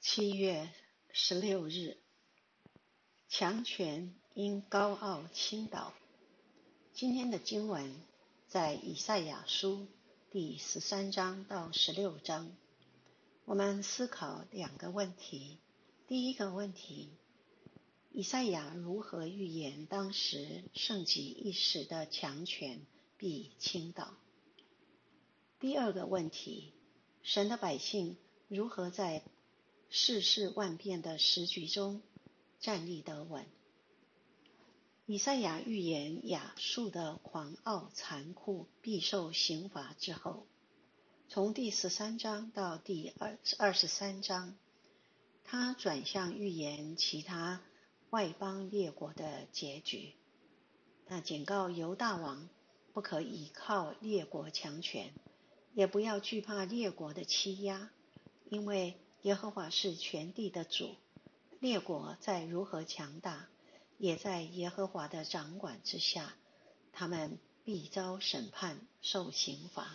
7月16日，强权因高傲倾倒。今天的经文在以赛亚书第13章到16章。我们思考两个问题。第一个问题，以赛亚如何预言当时盛极一时的强权必倾倒？第二个问题，神的百姓如何在世事万变的时局中站立得稳？以赛亚预言亚述的狂傲残酷必受刑罚之后，从第13章到第23章，他转向预言其他外邦列国的结局。他警告犹大王不可倚靠列国强权，也不要惧怕列国的欺压，因为耶和华是全地的主，列国再如何强大，也在耶和华的掌管之下，他们必遭审判，受刑罚。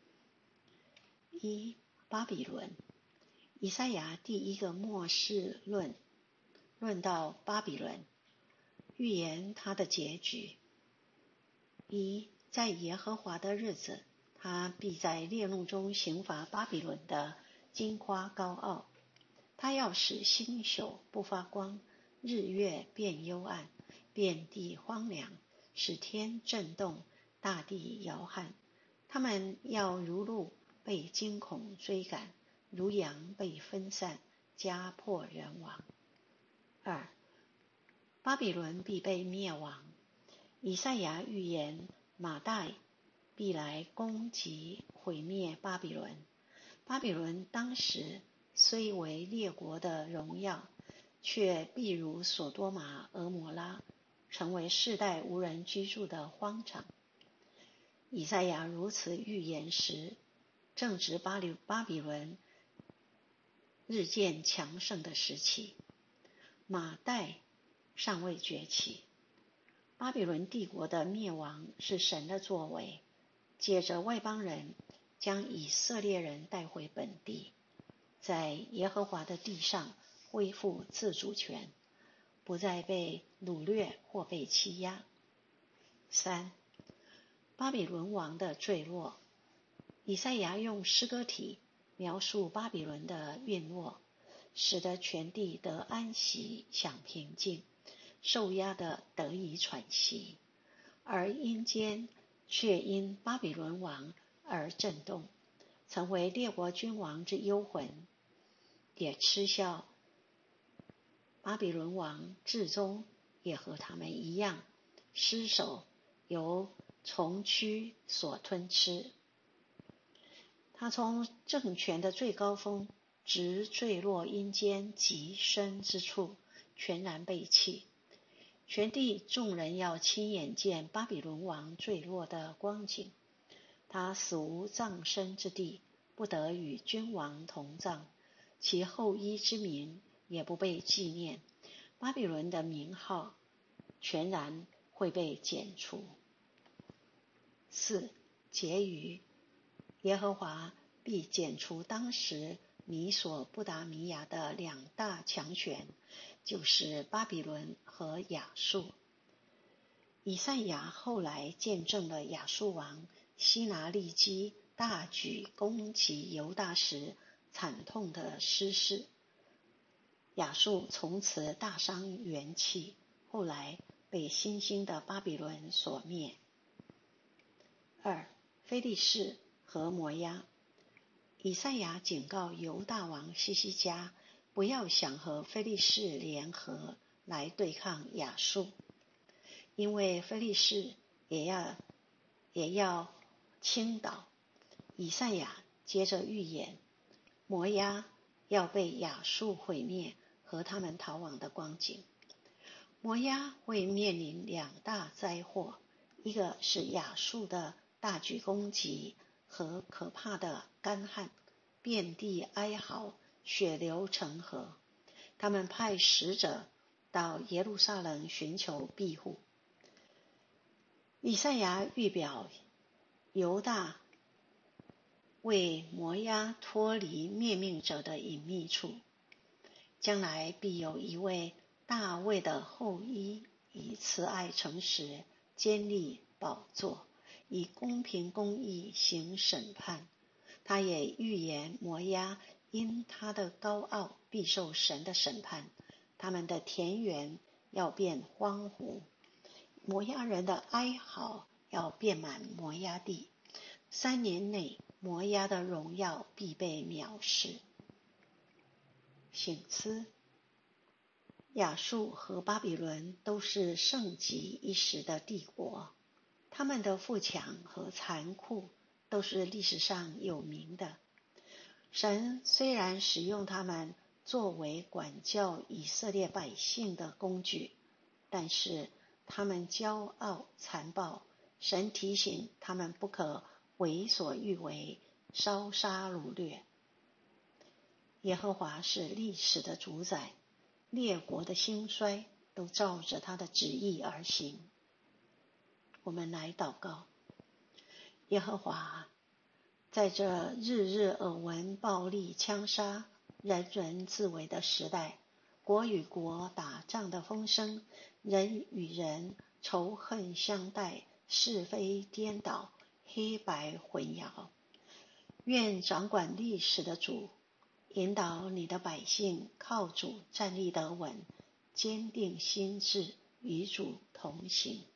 巴比伦。以赛亚第一个末世论到巴比伦，预言他的结局。在耶和华的日子，他必在烈怒中刑罚巴比伦的矜夸高傲。他要使星宿不发光，日月变幽暗，遍地荒凉，使天震动，大地摇撼。他们要如鹿被惊恐追赶，如羊被分散，家破人亡。巴比伦必被灭亡。以赛亚预言马代必来攻击毁灭巴比伦。巴比伦当时虽为列国的荣耀，却必如所多玛、俄摩拉，成为世代无人居住的荒场。以赛亚如此预言时，正值巴比伦日渐强盛的时期，马代尚未崛起。巴比伦帝国的灭亡是神的作为，借着外邦人将以色列人带回本地，在耶和华的地上恢复自主权，不再被掳掠或被欺压。巴比伦王的坠落。以赛亚用诗歌体描述巴比伦的陨落，使得全地得安息享平静，受压的得以喘息，而阴间却因巴比伦王而震动，成为列国君王之幽魂，也嗤笑巴比伦王至终也和他们一样，失手由虫蛆所吞吃。他从政权的最高峰直坠落阴间极深之处，全然被弃。全地众人要亲眼见巴比伦王坠落的光景。他死无葬身之地，不得与君王同葬，其后裔之名也不被纪念。巴比伦的名号全然会被剪除。结语。耶和华必剪除当时米索不达米亚的两大强权，就是巴比伦和亚述。以赛亚后来见证了亚述王西拿利基大举攻击犹大时惨痛的失势。亚述从此大伤元气，后来被新兴的巴比伦所灭。非利士和摩押。以赛亚警告犹大王西西家不要想和非利士联合来对抗亚述，因为非利士也要倾倒。以赛亚接着预言摩押要被亚述毁灭和他们逃亡的光景。摩押会面临两大灾祸，一个是亚述的大举攻击和可怕的干旱，遍地哀嚎，血流成河。他们派使者到耶路撒冷寻求庇护。以赛亚预表犹大为摩押脱离灭命者的隐秘处。 将来必有一位大卫的后裔，以慈爱诚实坚立宝座，以公平公义行审判。他也预言摩押因他的高傲必受神的审判，他们的田园要变荒芜，摩押人的哀嚎要遍满摩押地。3年内，摩押的荣耀必被藐视。省思，亚述和巴比伦都是盛极一时的帝国，他们的富强和残酷都是历史上有名的。神虽然使用他们作为管教以色列百姓的工具，但是他们骄傲残暴，神提醒他们不可为所欲为，烧杀掳掠。耶和华是历史的主宰，列国的兴衰都照着他的旨意而行。我们来祷告。耶和华，在这日日耳闻暴力枪杀、人人自危的时代，国与国打仗的风声，人与人仇恨相待，是非颠倒，黑白混淆。愿掌管历史的主引导你的百姓靠主站立得稳，坚定心志，与主同行。